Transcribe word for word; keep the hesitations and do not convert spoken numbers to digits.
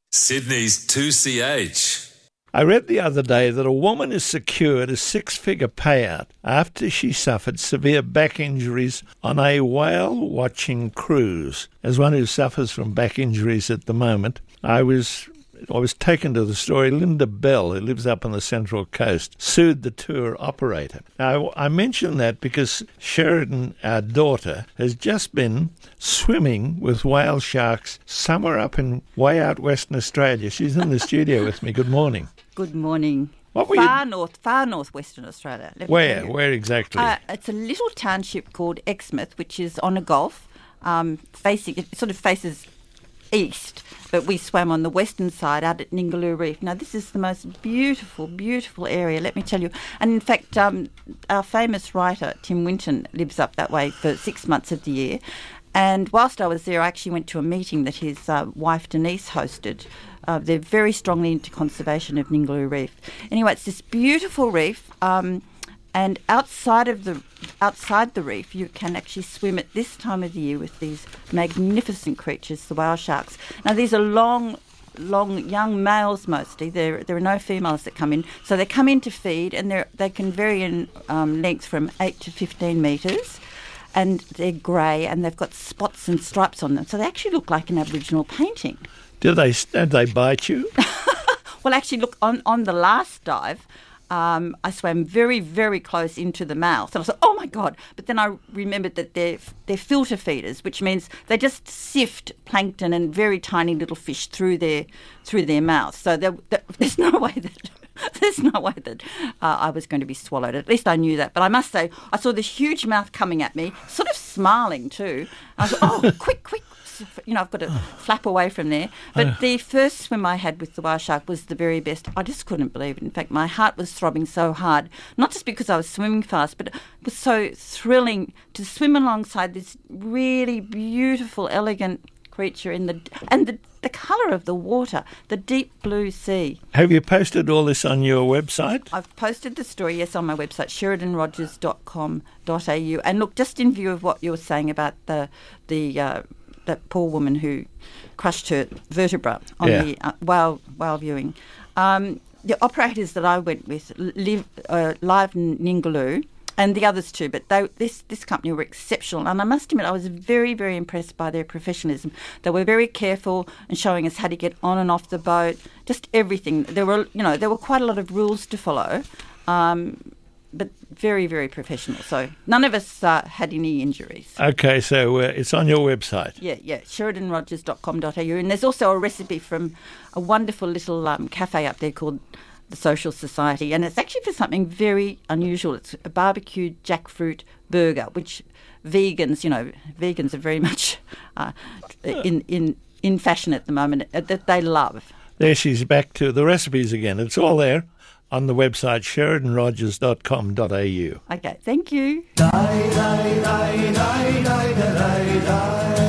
Sydney's two C H. I read the other day that a woman is secured a six-figure payout after she suffered severe back injuries on a whale-watching cruise. As one who suffers from back injuries at the moment, I was... I was taken to the story. Linda Bell, who lives up on the Central Coast, sued the tour operator. Now, I mention that because Sheridan, our daughter, has just been swimming with whale sharks somewhere up in way out Western Australia. She's in the studio with me. Good morning. Good morning. What were far you... north, far north Western Australia. Let me Where? tell you. Where exactly? Uh, it's a little township called Exmouth, which is on a gulf, um, facing. It sort of faces east, but we swam on the western side out at Ningaloo Reef. Now, this is the most beautiful, beautiful area, let me tell you. And in fact, um, our famous writer, Tim Winton, lives up that way for six months of the year. And whilst I was there, I actually went to a meeting that his uh, wife, Denise, hosted. Uh, they're very strongly into conservation of Ningaloo Reef. Anyway, it's this beautiful reef. Um, And outside of the outside the reef, you can actually swim at this time of the year with these magnificent creatures, the whale sharks. Now, these are long, long young males mostly. There, there are no females that come in, so they come in to feed, and they they can vary in um, length from eight to fifteen metres, and they're grey, and they've got spots and stripes on them, so they actually look like an Aboriginal painting. Did they? Did they bite you? Well, actually, look on on the last dive. Um, I swam very, very close into the mouth. And I thought, oh, my God. But then I remembered that they're, they're filter feeders, which means they just sift plankton and very tiny little fish through their through their mouth. So there, there, there's no way that there's no way that uh, I was going to be swallowed. At least I knew that. But I must say, I saw this huge mouth coming at me, sort of smiling too. I thought, oh, quick, quick. You know, I've got to flap away from there. But the first swim I had with the whale shark was the very best. I just couldn't believe it. In fact, my heart was throbbing so hard, not just because I was swimming fast, but it was so thrilling to swim alongside this really beautiful, elegant creature in the and the, the colour of the water, the deep blue sea. Have you posted all this on your website? I've posted the story, yes, on my website, sheridan rogers dot com dot a u. And look, just in view of what you were saying about the the uh, that poor woman who crushed her vertebra on Yeah. the uh, whale, whale viewing. Um, the operators that I went with, live, uh, Live Ningaloo, and the others too, but they, this, this company were exceptional. And I must admit, I was very, very impressed by their professionalism. They were very careful in showing us how to get on and off the boat, just everything. There were, you know, there were quite a lot of rules to follow. Um, but very, very professional. So none of us uh, had any injuries. Okay, so uh, it's on your website. Yeah, yeah, sheridan rogers dot com dot a u. And there's also a recipe from a wonderful little um, cafe up there called the Social Society. And it's actually for something very unusual. It's a barbecued jackfruit burger, which vegans, you know, vegans are very much uh, in, in, in fashion at the moment, uh, that they love. There she's back to the recipes again. It's all there on the website sheridan rogers dot com dot a u. Okay, thank you.